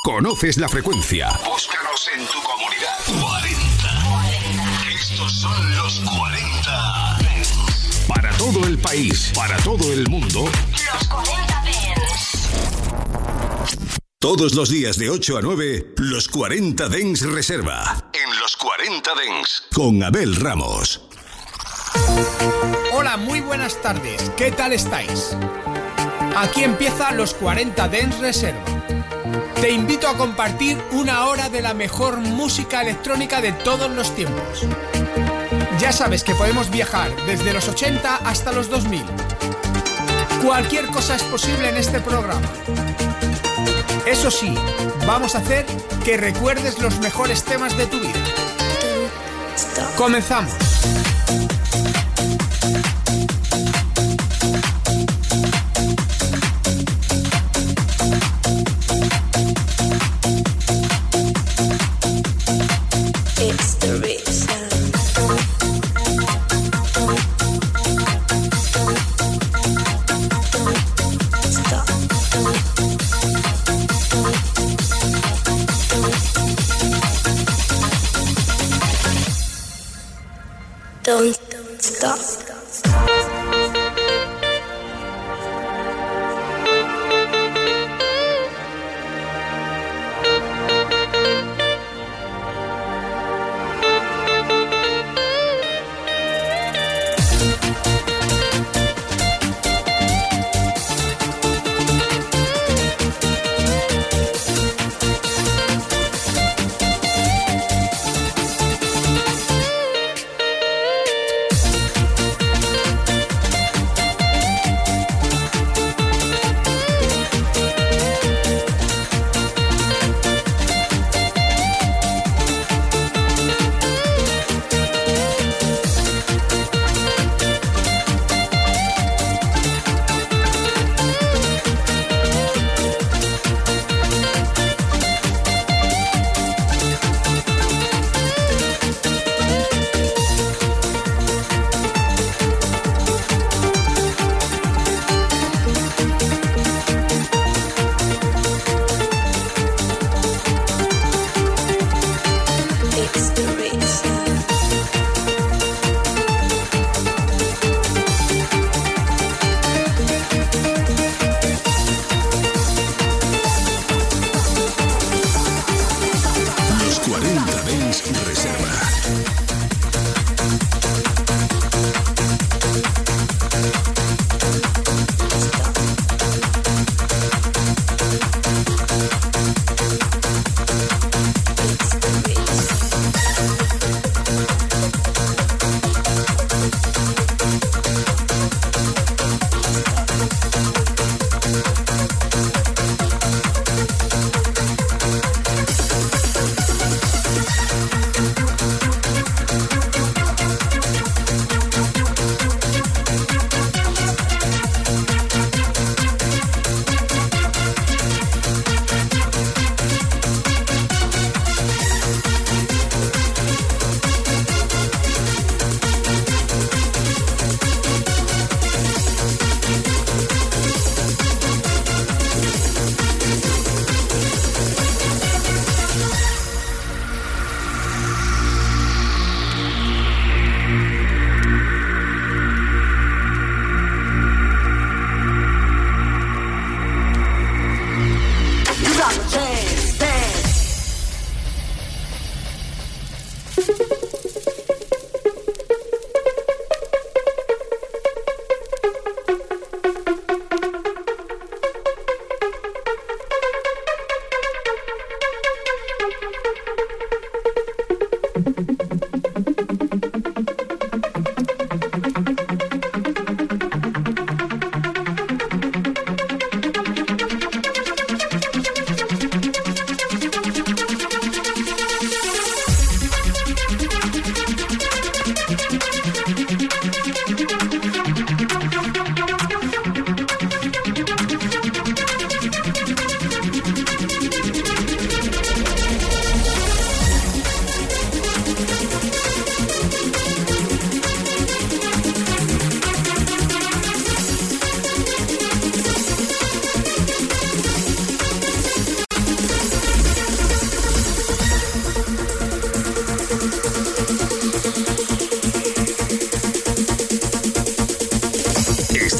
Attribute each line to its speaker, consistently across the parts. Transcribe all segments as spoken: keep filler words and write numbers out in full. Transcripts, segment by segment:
Speaker 1: Conoces la frecuencia.
Speaker 2: Búscanos en tu comunidad. cuarenta. cuarenta. Estos son los cuarenta.
Speaker 1: Para todo el país, para todo el mundo.
Speaker 3: Los cuarenta Dance.
Speaker 1: Todos los días de ocho a nueve, los cuarenta Dance Reserva. En los cuarenta Dance. Con Abel Ramos.
Speaker 4: Hola, muy buenas tardes. ¿Qué tal estáis? Aquí empieza los cuarenta Dance Reserva. Te invito a compartir una hora de la mejor música electrónica de todos los tiempos. Ya sabes que podemos viajar desde los ochenta hasta los dos mil. Cualquier cosa es posible en este programa. Eso sí, vamos a hacer que recuerdes los mejores temas de tu vida. Comenzamos.
Speaker 5: Don't stop.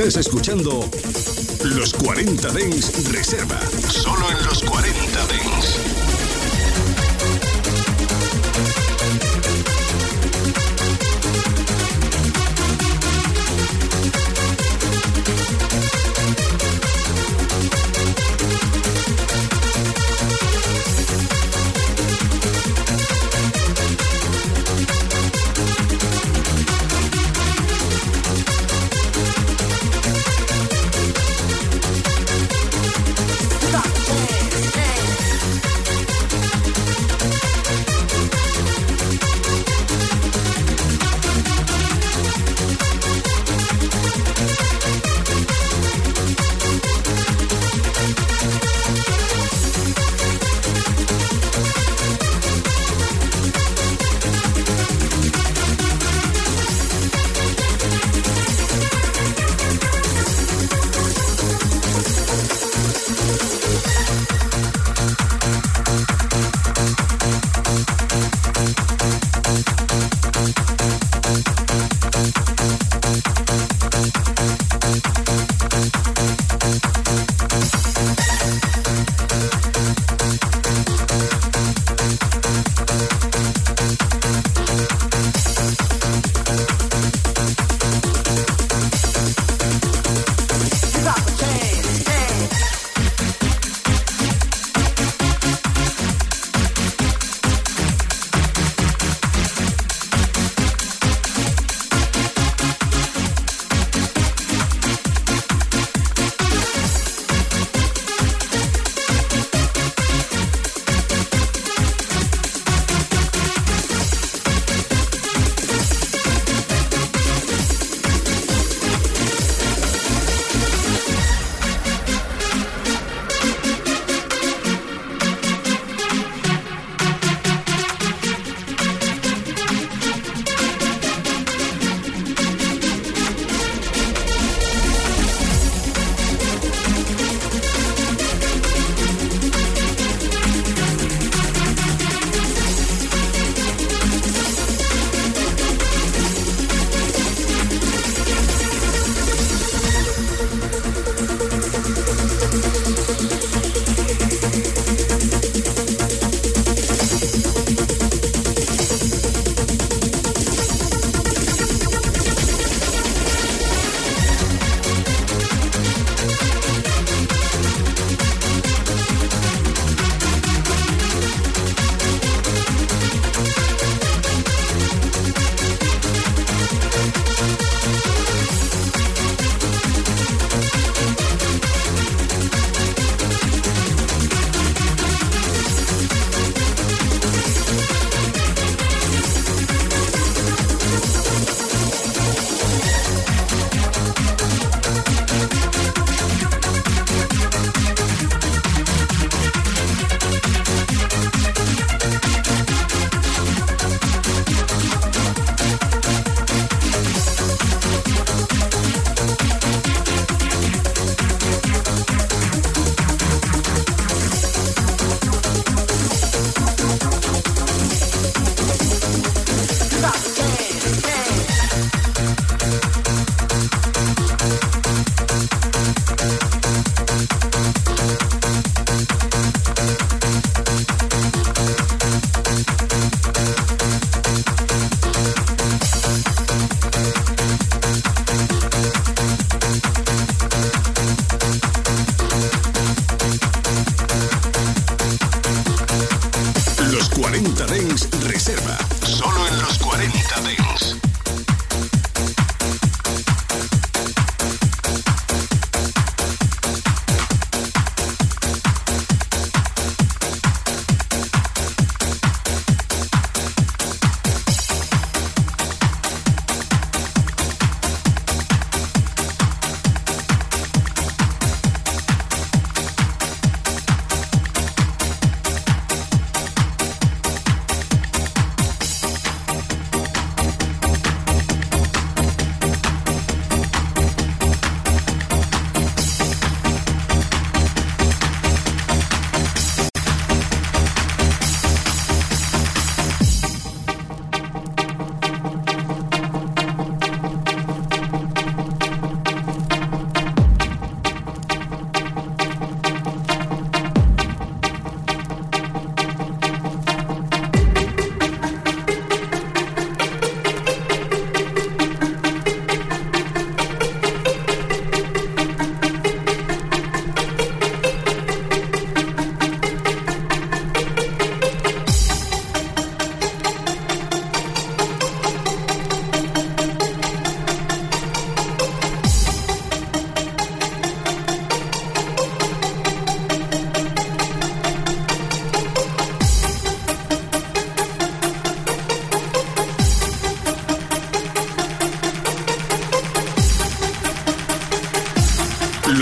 Speaker 1: Estás escuchando Los cuarenta Dance Reserva. Solo en Los cuarenta Dance.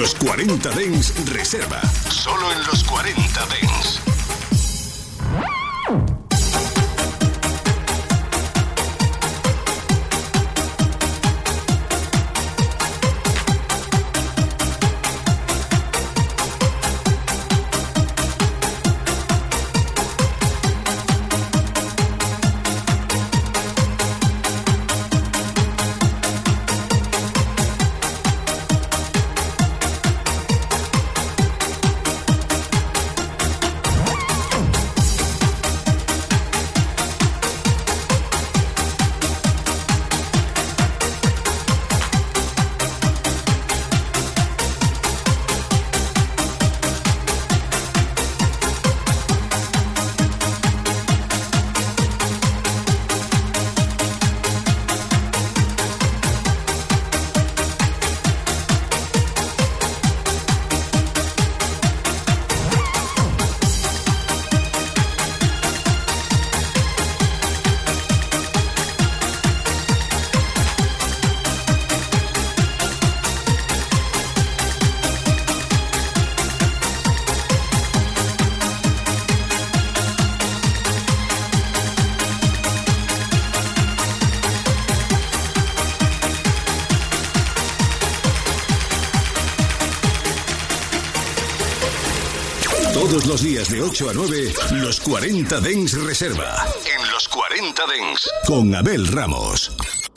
Speaker 1: Los cuarenta Dance Reserva. Solo en los cuarenta Dance. Todos los días de ocho a nueve, los cuarenta Dance Reserva. En los cuarenta Dance. Con Abel Ramos.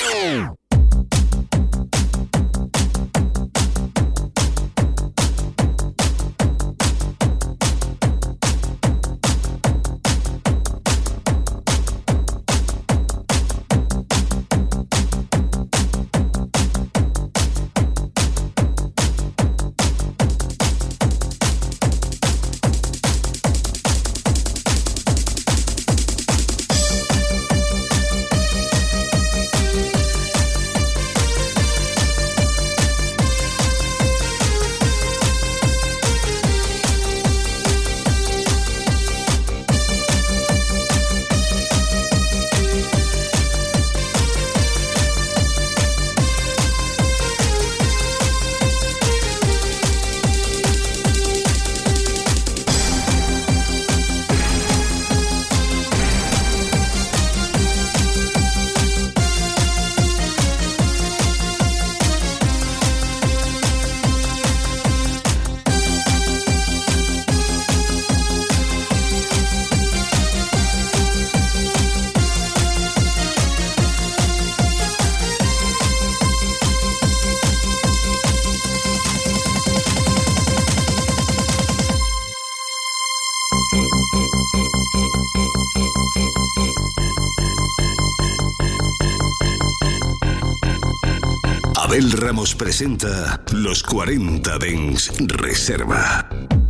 Speaker 1: Abel Ramos presenta los cuarenta Dance Reserva.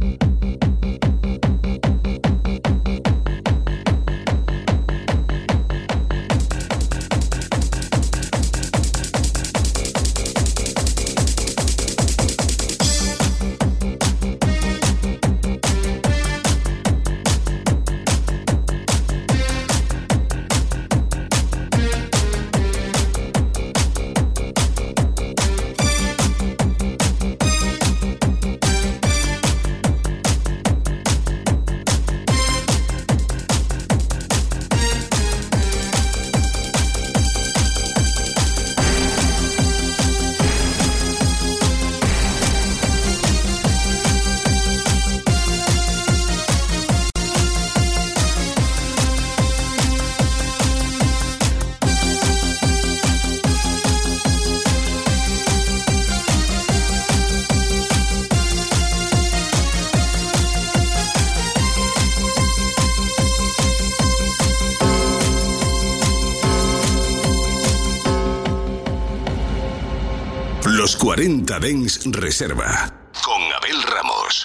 Speaker 1: Los cuarenta Dance Reserva. Con Abel Ramos.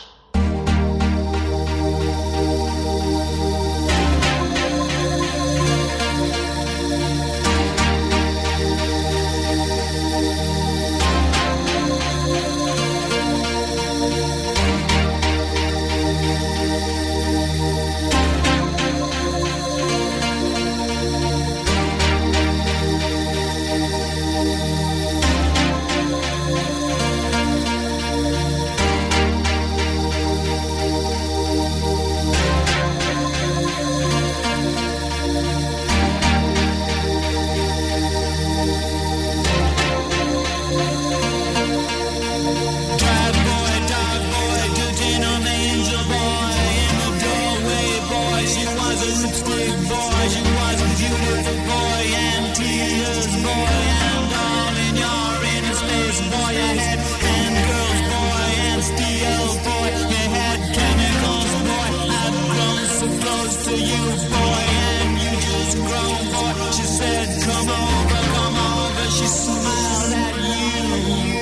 Speaker 6: lipstick boy, she was a beautiful boy, and tears boy, and all in your inner space boy, you had and girls boy, and steel boy, you had chemicals boy, I've grown so close to you boy, and you just grown boy, she said come over, come over, she smiled at you.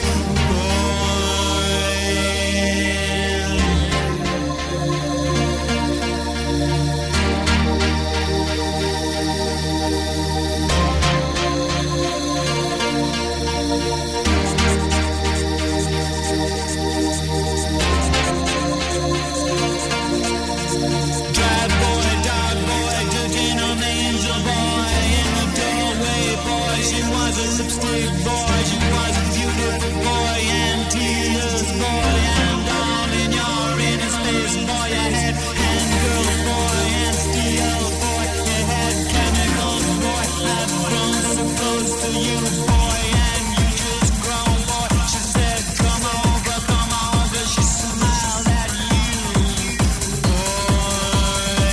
Speaker 6: Lipstick boy, she was a beautiful boy, and tears boy, and all in your inner space boy, you had and girls boy, and steel boy, you had chemicals boy, I've grown so close to you boy, and you just grown boy, she said come over, come over, she smiled at you boy.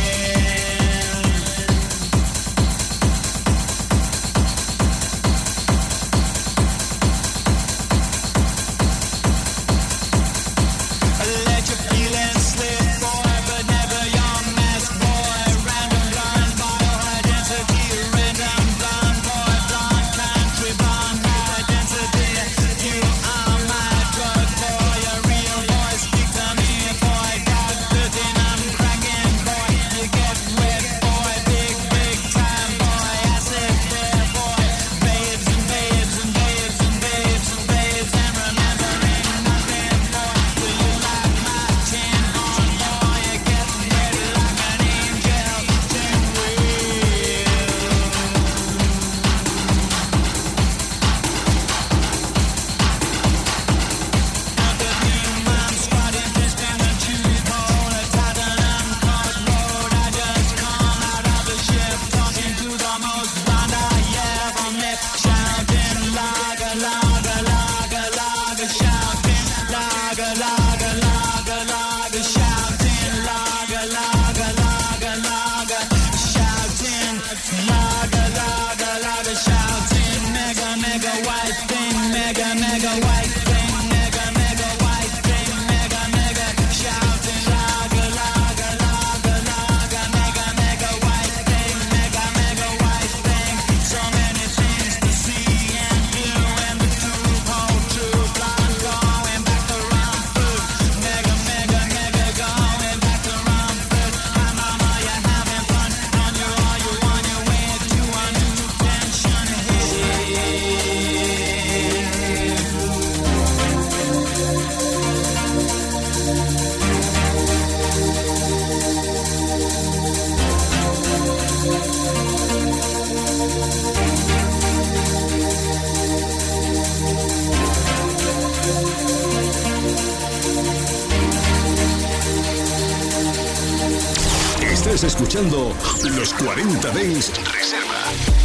Speaker 6: Let your feelings slip, boy, but never your mess, boy. Random blind bioidentity, random blind boy, blind country, blind identity. You are my drug, boy, a real boy. Speak to me, boy. God thirteen, I'm cracking, boy. You get wet, boy. Big, big time, boy. Acid there, boy. Babes and babes and babes and babes and babes and remembering nothing, boy. Will you like my tin on, boy? You get ready like an angel, tin wheel. I'm squatting, twisting the tube hole, a Tottenham Court Road. I just come out of the ship, talking to the most blind I ever met, shouting lager, lager, lager, lager, shouting lager, lager, lager, lager, shouting lager, lager, lager, lager, shouting lager, lager, lager, shouting mega, mega white thing, mega, mega white thing, mega, mega white thing, mega, mega, shouting lager, lager, lager, lager, mega, mega white thing, mega, mega white thing, so many things to see and do, and the tube hole too blind, going back around food, mega, mega, mega, going back around food. Hi mama, you're having fun on your all you on your way to a new tension here.
Speaker 1: Estás escuchando Los cuarenta Dance Reserva.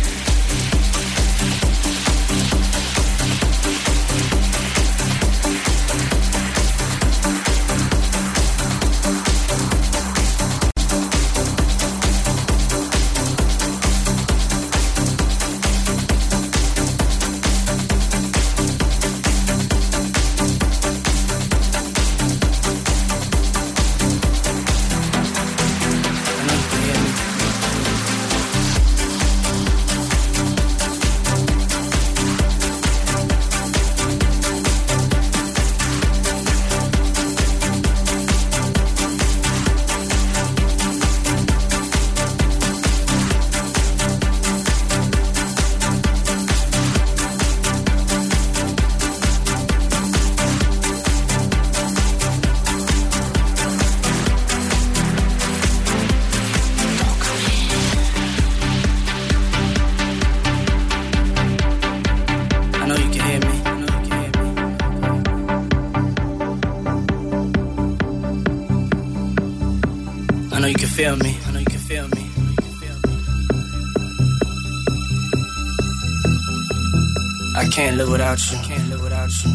Speaker 7: I know you can feel me. I know you can feel me. I can't live without you. Can't live without you.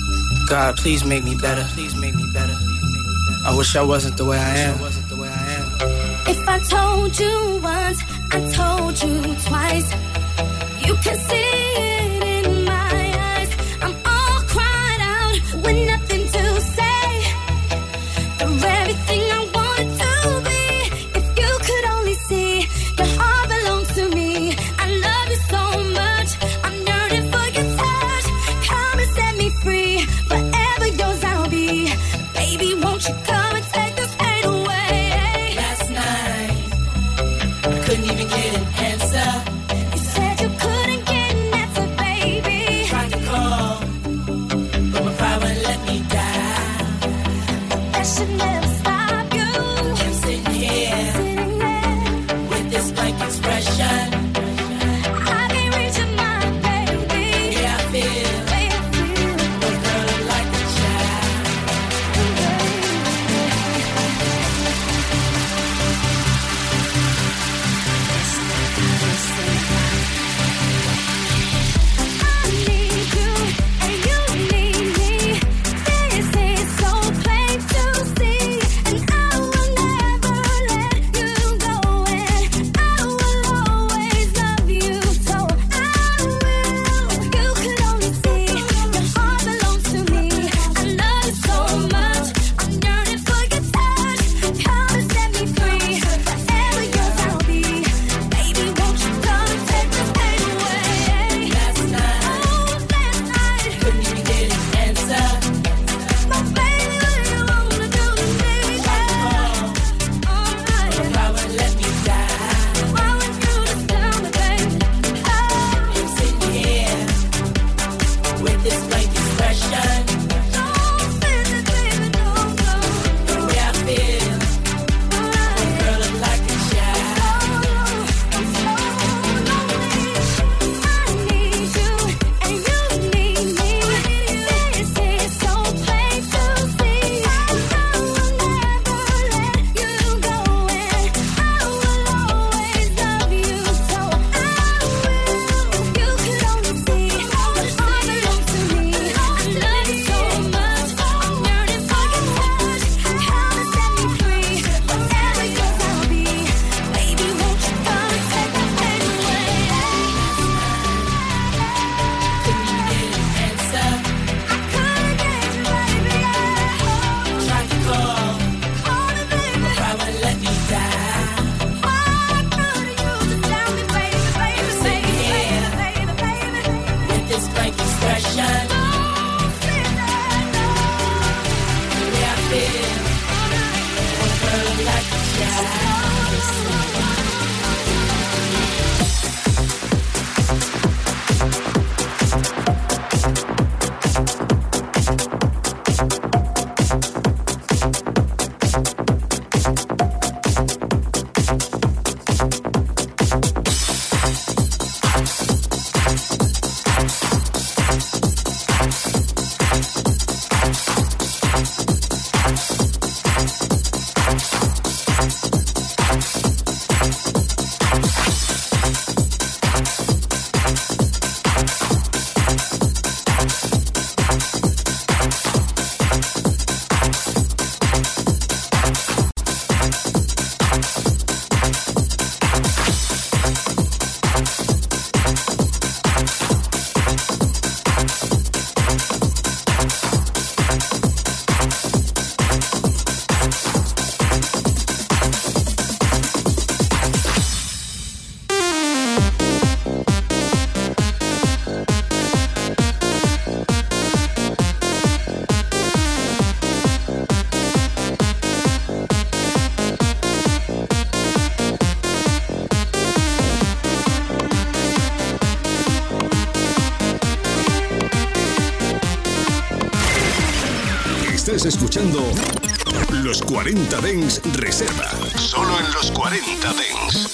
Speaker 7: God, please make me better. Please make me better. I wish I wasn't the way I am.
Speaker 8: If I told you once, I told you twice. You can see it in my eyes. I'm all cried out with nothing to say. You're everything I wanted to be. If you could only see, your heart belongs to me. I love you so much. I'm yearning for your touch. Come and set me free. Forever yours I'll be. Baby, won't you come and take this pain away?
Speaker 6: Last night, I couldn't even get an answer.
Speaker 8: You said you couldn't get an answer, baby.
Speaker 6: Tried to call, but my pride wouldn't let me down.
Speaker 8: That should never stop you.
Speaker 6: I'm sitting here
Speaker 8: Sitting there,
Speaker 6: with this blank expression.
Speaker 8: I can't reach your mind, baby.
Speaker 6: Yeah, I feel
Speaker 8: The way I feel,
Speaker 6: a girl like a child.
Speaker 8: I need you and you need me. This is so plain to see, and I will never let you go. And I will always love you, so I will. If you could only see, your heart belongs to me. I love you so much, I'm yearning for your touch. Come and set me free. Forever yours I'll be. Baby, won't you come and take this pain away?
Speaker 6: Last night,
Speaker 8: Oh, last night,
Speaker 6: couldn't even get an answer.
Speaker 8: my baby, what do you wanna do to me? Alright,
Speaker 6: My pride wouldn't let me down.
Speaker 8: why would you just tell me, baby?
Speaker 6: I'm sitting here with this blank expression.
Speaker 8: Don't feel it, baby, don't go.
Speaker 6: The way I feel,
Speaker 8: Alright,
Speaker 6: girl, I'm like a child.
Speaker 8: I'm so lonely. I need you and you need me. This is so plain to see. I will never let you go, and I will always love you, so I will. If you could only see, your heart belongs to me. I love you so much, I'm yearning for your touch. Come and set me free. Forever yours I'll be. Baby, won't you come and take the pain away?
Speaker 6: Couldn't even get an answer.
Speaker 8: I couldn't get you, baby.
Speaker 6: Tried to call,
Speaker 8: Call me, baby.
Speaker 6: pride wouldn't let me down.
Speaker 8: Why couldn't you just tell me, baby, baby, baby, baby, baby, baby?
Speaker 6: With this blank expression,
Speaker 8: Don't say that, no.
Speaker 6: the way I feel, a girl like a child.
Speaker 1: Estás escuchando Los cuarenta Dance Reserva. Solo en Los cuarenta Dance.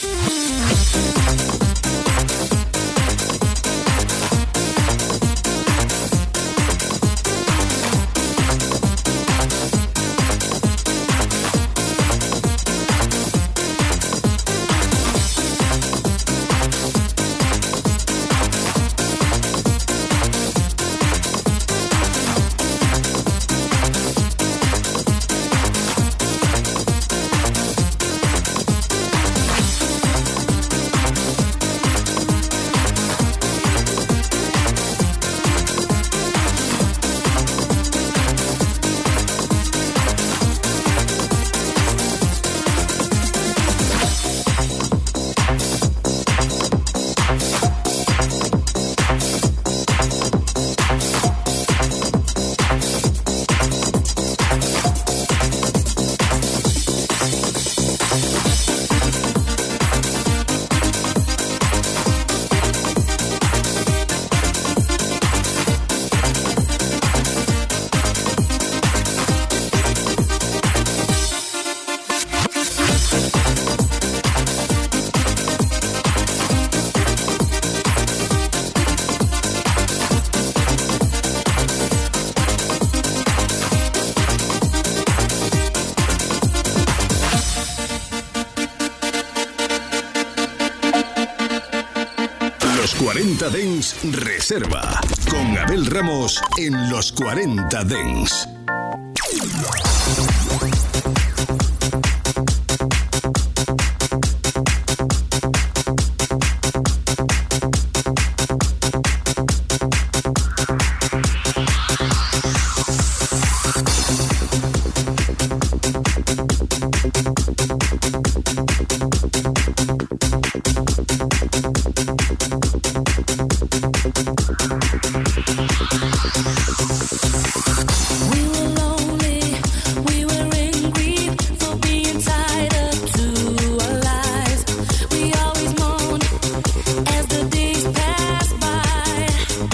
Speaker 1: cuarenta Dance Reserva. Con Abel Ramos en los cuarenta Dance.
Speaker 8: We were lonely, we were in grief for being tied up to our lives. We always moaned as the days passed by.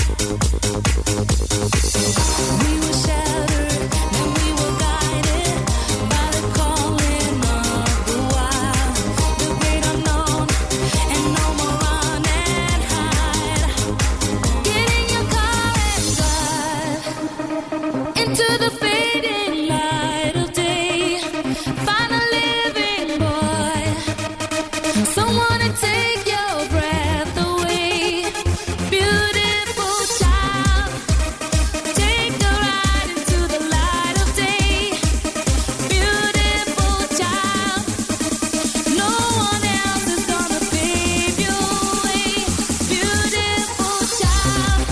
Speaker 8: We were shattered, and we were guided by the calling of the wild, the great unknown, and no more run and hide. Get in your car and drive into the fading light of day. Find a living boy, someone to take your breath away. Beautiful child, take a ride into the light of day. Beautiful child, no one else is gonna pave your way. Beautiful child.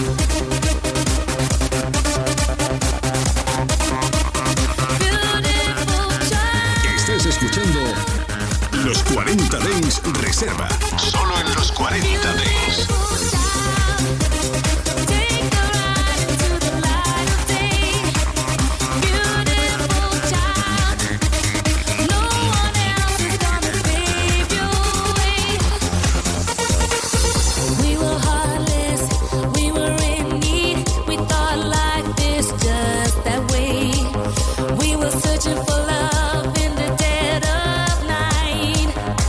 Speaker 1: Estás escuchando los cuarenta Dance Reserva. Solo en los cuarenta Dance.
Speaker 8: We were heartless, we were in need. We thought life is just that way. We were searching for love in the dead of night.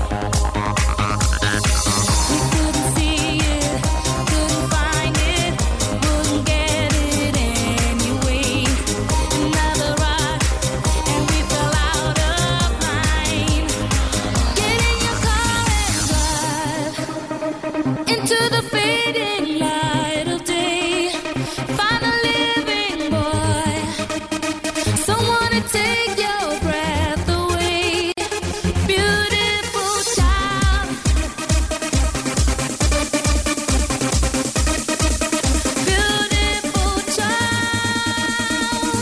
Speaker 8: We couldn't see it, couldn't find it, wouldn't get it anyway. Another rock, and we fell out of line. Get in your car and drive into the fading light of day. Find a living boy, someone to take your breath away. Beautiful child. Beautiful child.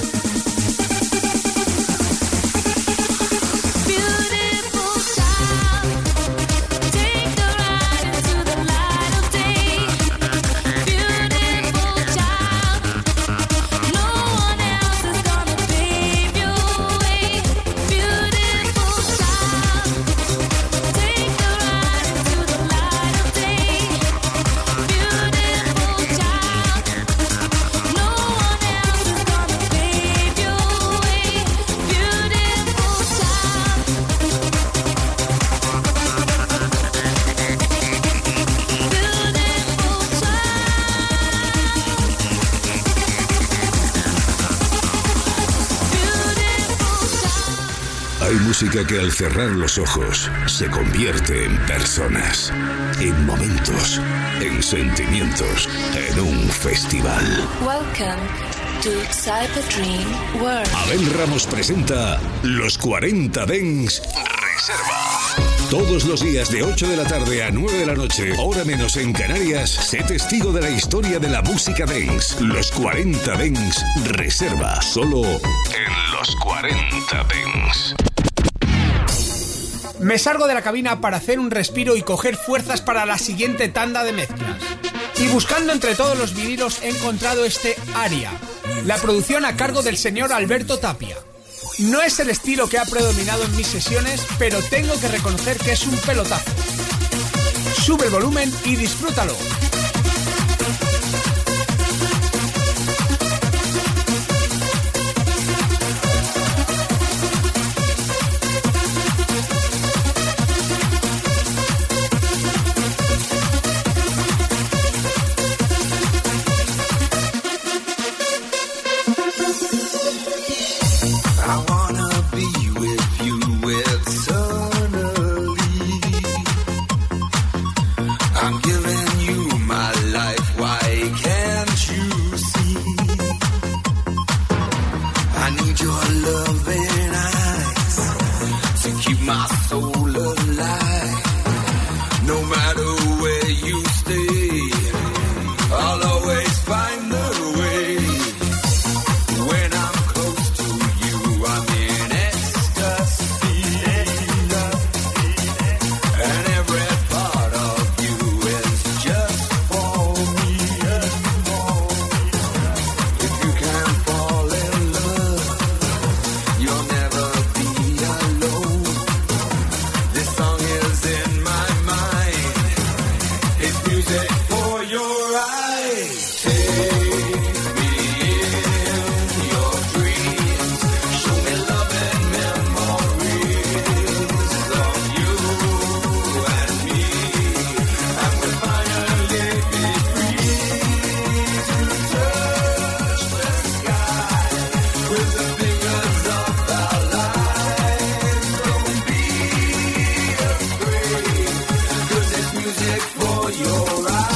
Speaker 8: Beautiful child. Take a ride into the light of day. Beautiful child. No one else is gonna pave your way. Beautiful child. Take a ride into the light of day. Beautiful child. No one else is gonna pave your way. Beautiful child.
Speaker 1: Hay música que al cerrar los ojos se convierte en personas, en momentos, en sentimientos, en un festival.
Speaker 3: Welcome to Cyber Dream World.
Speaker 1: Abel Ramos presenta los cuarenta Dance Reserva. Todos los días de ocho de la tarde a nueve de la noche, hora menos en Canarias, sé testigo de la historia de la música dance. Los cuarenta Dance Reserva, solo en los cuarenta Dance.
Speaker 4: Me salgo de la cabina para hacer un respiro y coger fuerzas para la siguiente tanda de mezclas. Y buscando entre todos los vinilos he encontrado este Aria, la producción a cargo del señor Alberto Tapia. No es el estilo que ha predominado en mis sesiones, pero tengo que reconocer que es un pelotazo. Sube el volumen y disfrútalo.
Speaker 6: I'm giving you
Speaker 9: keep my soul alive. No matter where you stay, I'll always find the way. When I'm close to you, I'm in ecstasy. And every part of you is just for me. If you can fall in love, you'll never be alone. This song is in my mind. It's music for your eyes. Take me in your dreams. Show me love and memories of you and me. And we'll finally be free to touch the sky with the fingers of our lives. Don't be afraid, 'cause it's music for your eyes.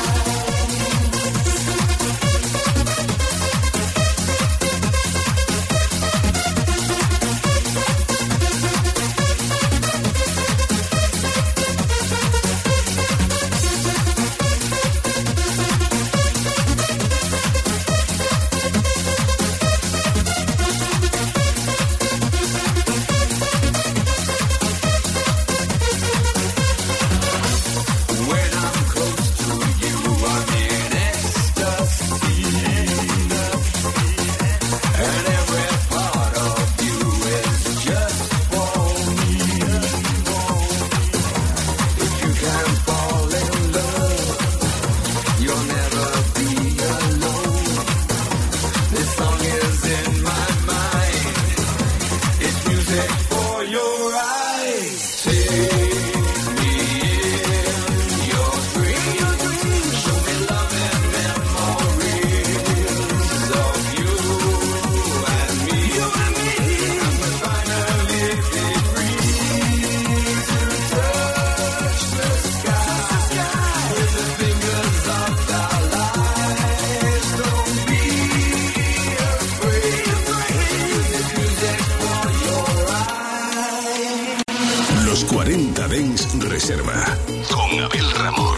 Speaker 9: When I'm close to you, I'm in ecstasy. And every part of you is just for me. If you can fall in love, you'll never be alone. This song is in my mind. It's music for your eyes. Take me in your dreams. Show me love and memories of you and me. And we'll finally be free to touch the sky with the fingers of our lives. Don't be afraid. It's music for your eyes.
Speaker 1: Los cuarenta Dance Reserva. Con Abel Ramos.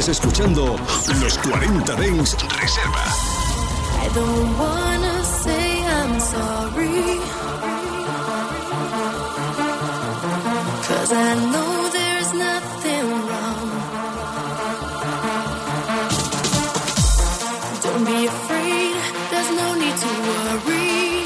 Speaker 1: escuchando Los cuarenta Dance Reserva.
Speaker 3: I don't wanna say I'm sorry, 'cause I know there's nothing wrong. Don't be afraid, there's no need to worry,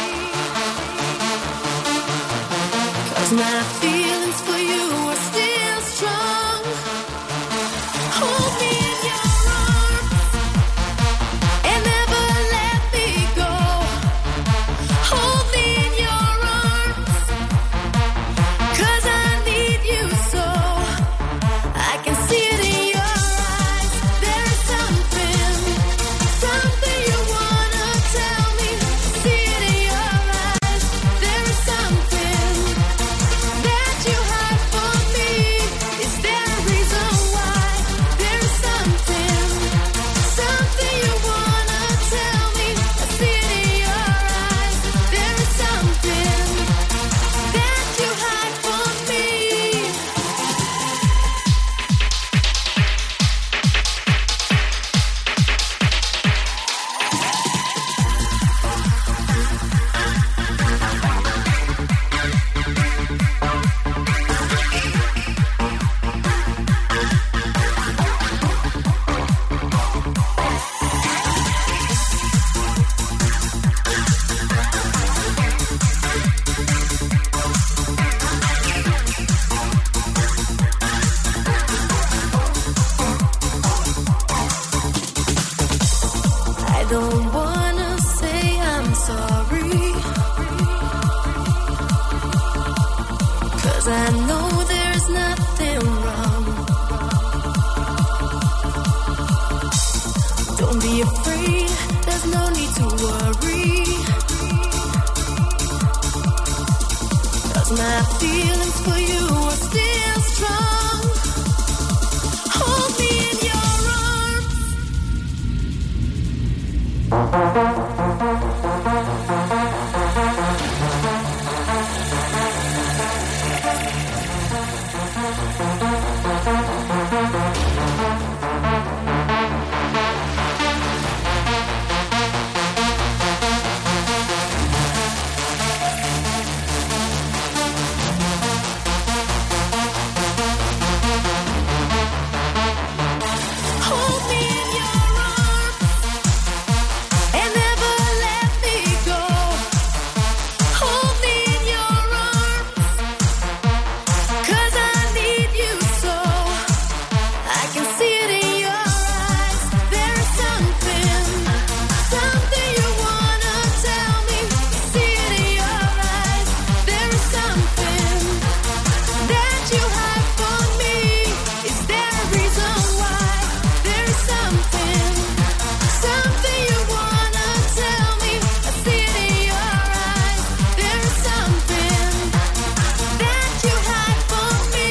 Speaker 3: 'cause my feelings for you are still strong. Hold me in your arms and never let me go. Hold me in your arms, 'cause I need you so. I can see it in your eyes. There is something, something you wanna tell me. See it in your eyes. There is something that you hide from me. Is there a reason why? There is something, something you wanna tell me. I see it in your eyes. There is something that you hide from me. I don't wanna say I'm sorry, 'cause I know there's nothing wrong. Don't be afraid, there's no need to worry, 'cause my feelings for you are still strong. Hold me in your arms. Hold me in your arms and never let me go. Hold me in your arms, 'cause I need you so. I can see it in your eyes. There is something, something you wanna tell me. See it in your eyes. There is something that you hide from me. Is there a reason why? There is something, something you wanna tell me. I see it in your eyes. There is something that you hide from me.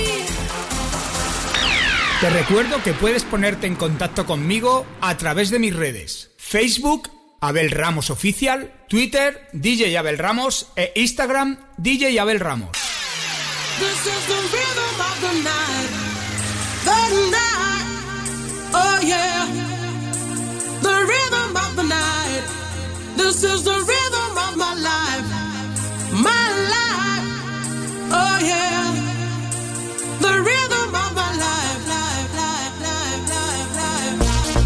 Speaker 4: Te recuerdo que puedes ponerte en contacto conmigo a través de mis redes: Facebook, Abel Ramos Oficial, Twitter, D J Abel Ramos e Instagram, D J Abel Ramos.
Speaker 6: This is the rhythm of the night, the night, oh yeah, the rhythm of the night. This is the rhythm of my life, my life, oh yeah, the rhythm of my life, life, life, life, life, life.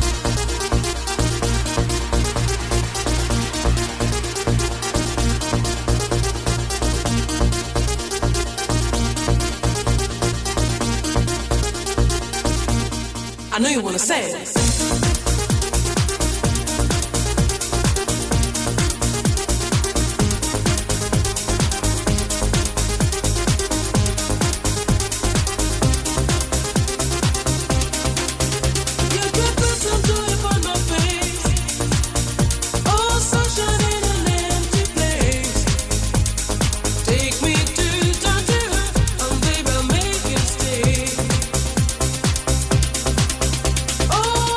Speaker 6: I know you wanna say it. You could put some joy upon my face. Oh, sunshine in an empty place. Take me to Tangier, and baby, make it stay. Oh,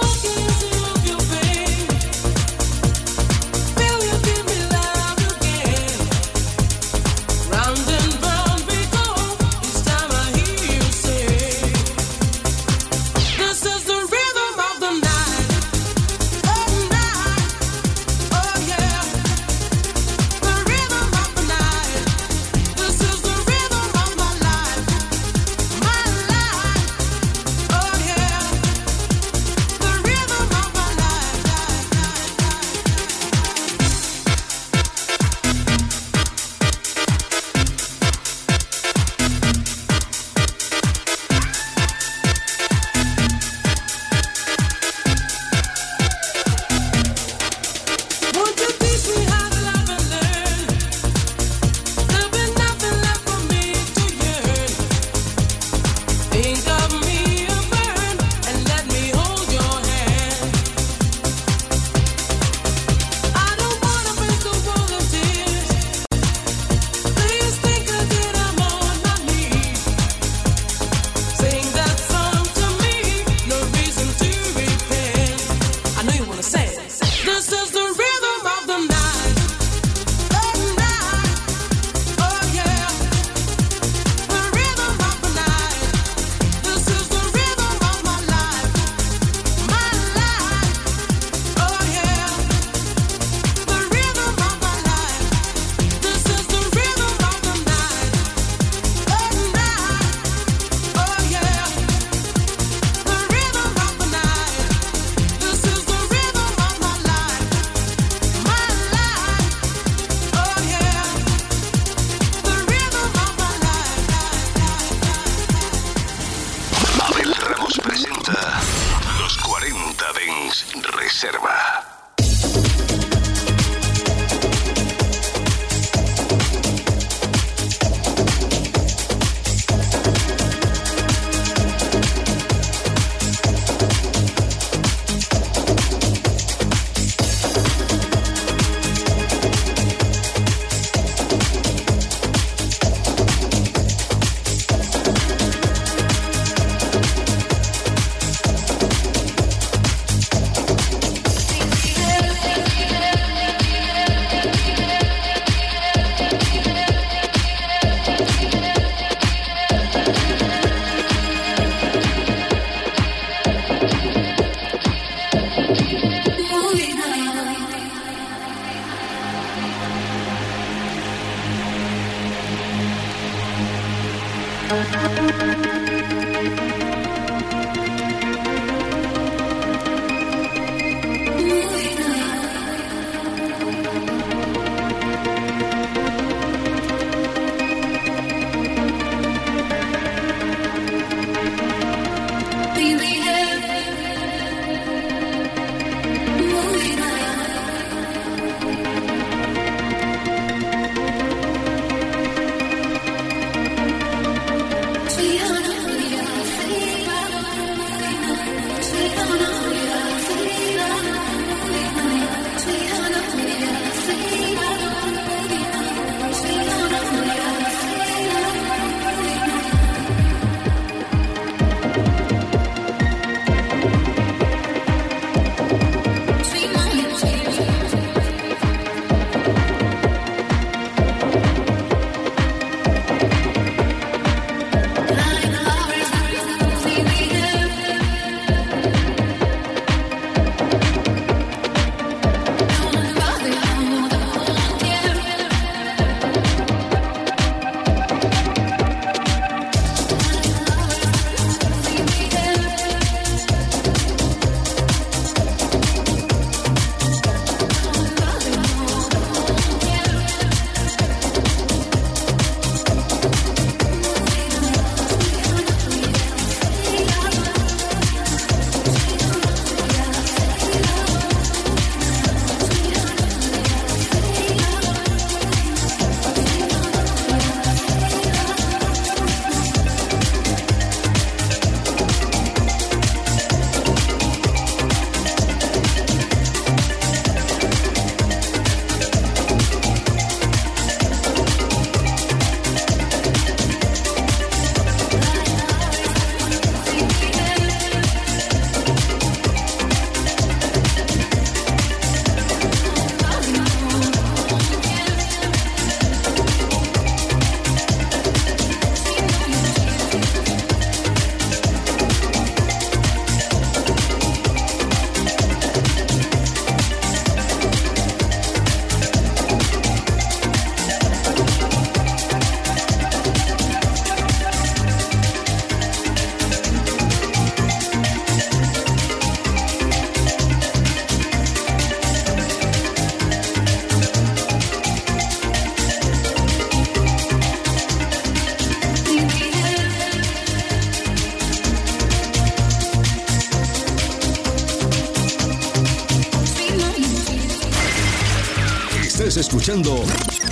Speaker 1: Estás escuchando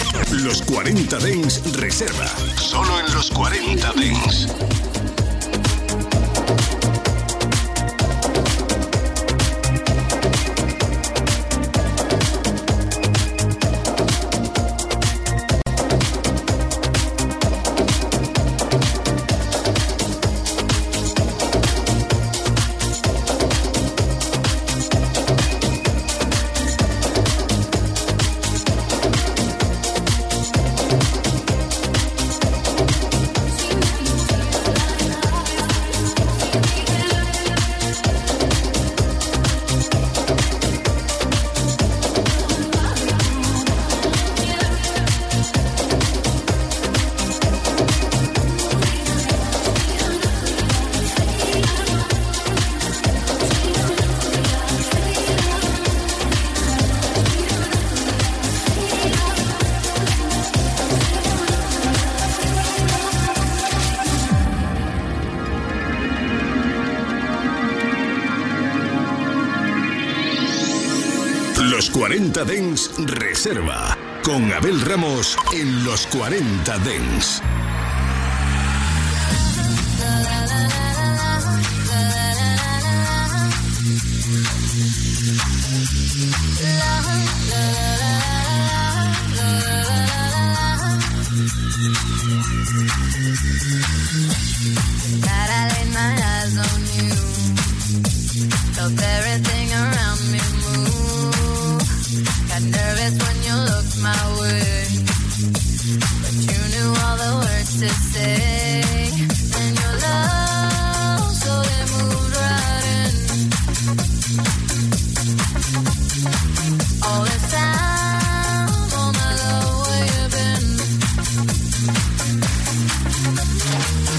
Speaker 1: Los cuarenta Dance Reserva. Solo en Los cuarenta Dance. Los cuarenta Dance Reserva, con Abel Ramos en Los cuarenta Dance.
Speaker 3: That I laid my eyes on you, felt everything around me move. Got nervous when you looked my way, but you knew all the words to say. And your love, so it moved right in. All this time, all my love, where you been?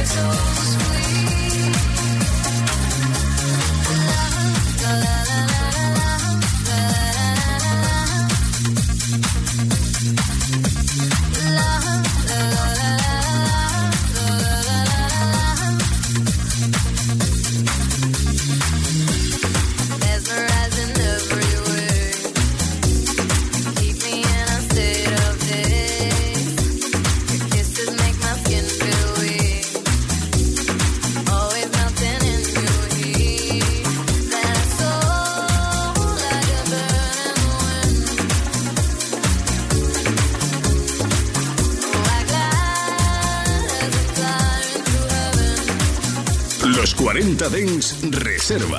Speaker 1: Los cuarenta Dance Reserva.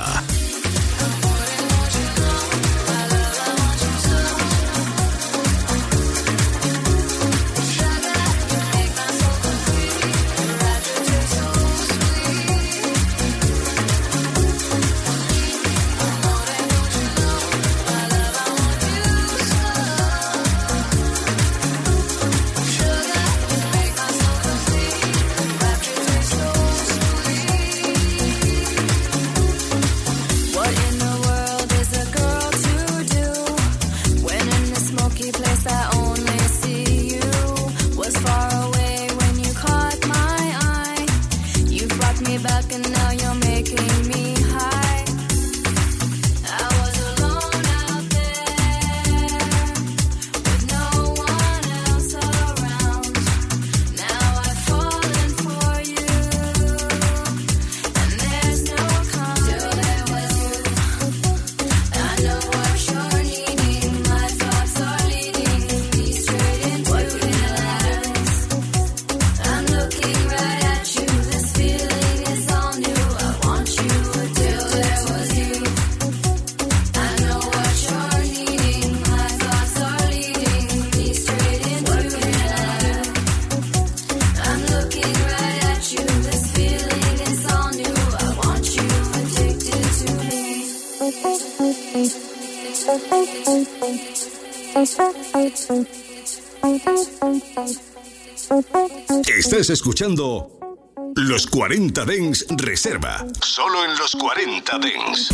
Speaker 1: Estás escuchando Los cuarenta Dance Reserva. Solo en Los cuarenta Dance.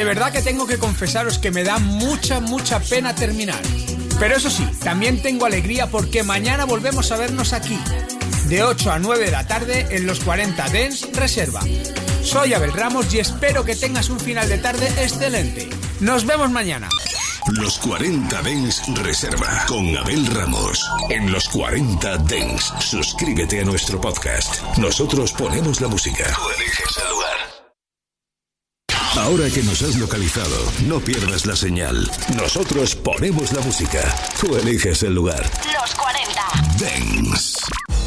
Speaker 4: de verdad que tengo que confesaros que me da mucha, mucha pena terminar. Pero eso sí, también tengo alegría porque mañana volvemos a vernos aquí, de ocho a nueve de la tarde en los cuarenta Dance Reserva. Soy Abel Ramos y espero que tengas un final de tarde excelente. Nos vemos mañana.
Speaker 1: Los cuarenta Dance Reserva con Abel Ramos. En Los cuarenta Dance, suscríbete a nuestro podcast. Nosotros ponemos la música.
Speaker 2: Tú eliges el lugar.
Speaker 1: Ahora que nos has localizado, no pierdas la señal. Nosotros ponemos la música. Tú eliges el lugar.
Speaker 10: Los cuarenta.
Speaker 1: Dance.